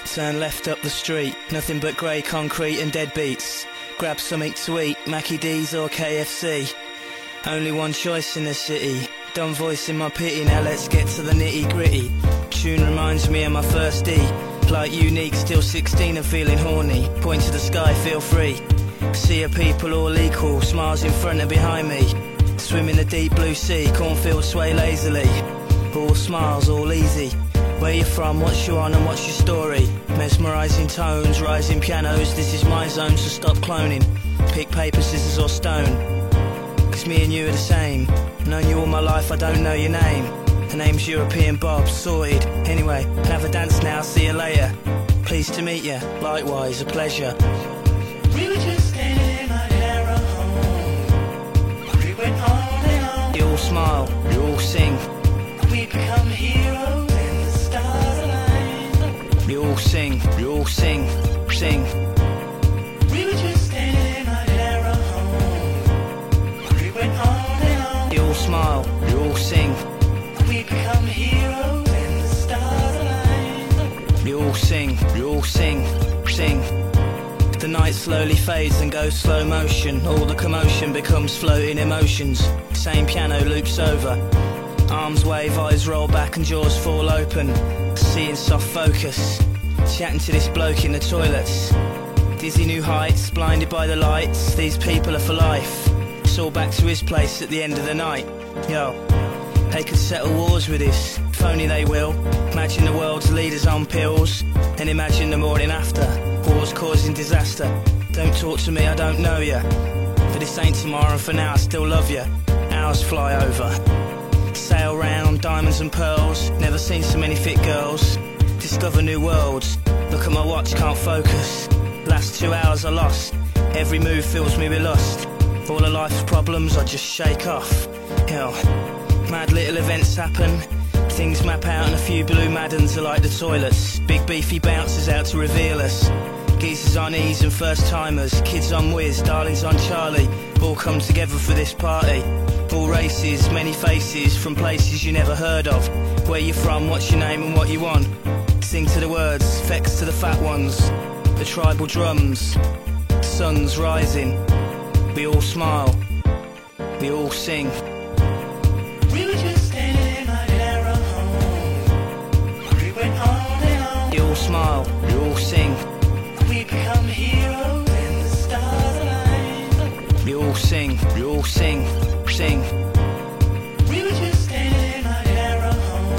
Turn left up the street, nothing but grey concrete and deadbeats. Grab something to eat, Mackie D's or KFC. Only one choice in the city. Dumb voice in my pity, now let's get to the nitty gritty. Tune reminds me of my first D. Like unique, still 16 and feeling horny. Point to the sky, feel free. See a people all equal, smiles in front and behind me. Swim in the deep blue sea, cornfields sway lazily. All smiles, all easy. Where you from, what's you on and what's your story? Mesmerising tones, rising pianos, this is my zone, so stop cloning. Pick paper, scissors or stone. Cause me and you are the same. Known you all my life, I don't know your name. The name's European Bob, sorted. Anyway, have a dance now, see you later. Pleased to meet you, likewise, a pleasure. We were just standing like arrow home. We went on and on. You all smile, you all sing. We become heroes and the stars align. You all sing, you all sing, sing. We were just standing like arrow home. We went on and on. You all smile, you all sing. We become heroes and the stars align. You all sing, you all sing, sing. The night slowly fades and goes slow motion. All the commotion becomes floating emotions. Same piano loops over. Arms wave, eyes roll back and jaws fall open. Seeing soft focus. Chatting to this bloke in the toilets. Dizzy new heights, blinded by the lights. These people are for life. It's all back to his place at the end of the night. Yo, they could settle wars with this. If only they will. Imagine the world's leaders on pills. And imagine the morning after. Wars causing disaster. Don't talk to me, I don't know ya. But this ain't tomorrow and for now I still love ya. Hours fly over. Sail round, diamonds and pearls. Never seen so many fit girls. Discover new worlds. Look at my watch, can't focus. Last 2 hours are lost. Every move fills me with lust. All of life's problems I just shake off. Hell, mad little events happen. Things map out and a few blue Maddens are like the toilets. Big beefy bouncers out to reveal us. Geezers on ease and first timers. Kids on whiz, darlings on Charlie. All come together for this party. All races, many faces, from places you never heard of. Where you from, what's your name and what you want. Sing to the words, effects to the fat ones. The tribal drums, sun's rising. We all smile, we all sing. We were just standing like arrow home. We went on and on. You all smile, you all sing. We become heroes and the stars align. You all sing, you all sing, sing. We were just standing like arrow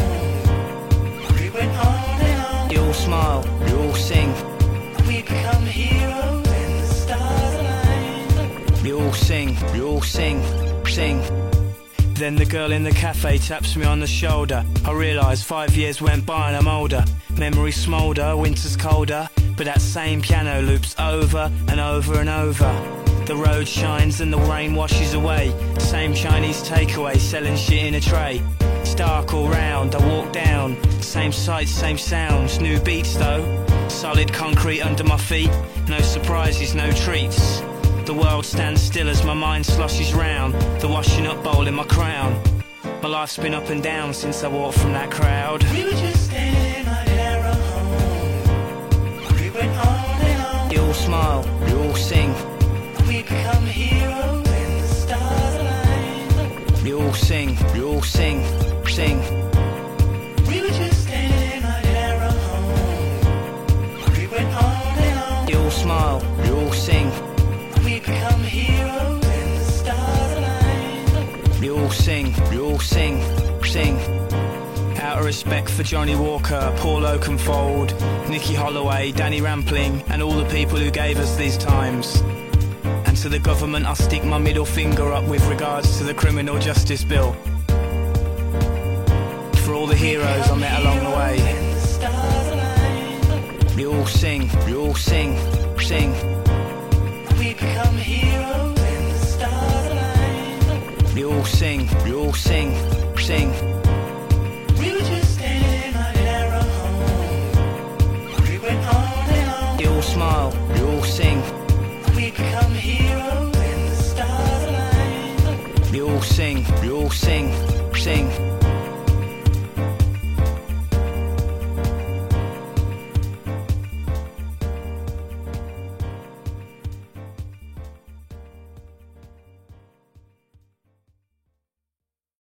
home. We went on and on. You all smile, you all sing. We become heroes and the stars align. You all sing, you all sing, sing. Then the girl in the cafe taps me on the shoulder. I realise 5 years went by and I'm older. Memories smoulder, winter's colder. But that same piano loops over and over and over. The road shines and the rain washes away. Same Chinese takeaway selling shit in a tray. It's dark all round, I walk down. Same sights, same sounds, new beats though. Solid concrete under my feet. No surprises, no treats. The world stands still as my mind sloshes round. The washing up bowl in my crown. My life's been up and down since I walked from that crowd. We were just standing like arrow home. We went on and on. You all smile, you all sing. We become heroes and the stars align. You all sing, you all sing, sing. We were just standing like arrow home. We went on and on. You all smile, you all sing. We become heroes and the stars align. You all sing, you all sing, sing. Out of respect for Johnny Walker, Paul Oakenfold, Nicky Holloway, Danny Rampling, and all the people who gave us these times. And to the government I stick my middle finger up with regards to the criminal justice bill. For all the heroes I met along the way. You all sing, you all sing, sing. We become heroes and the stars align. You all sing, you all sing, sing. We were just standing like arrow home. We went on and on. You all smile, you all sing. We become heroes and the stars align. You all sing, you all sing, sing.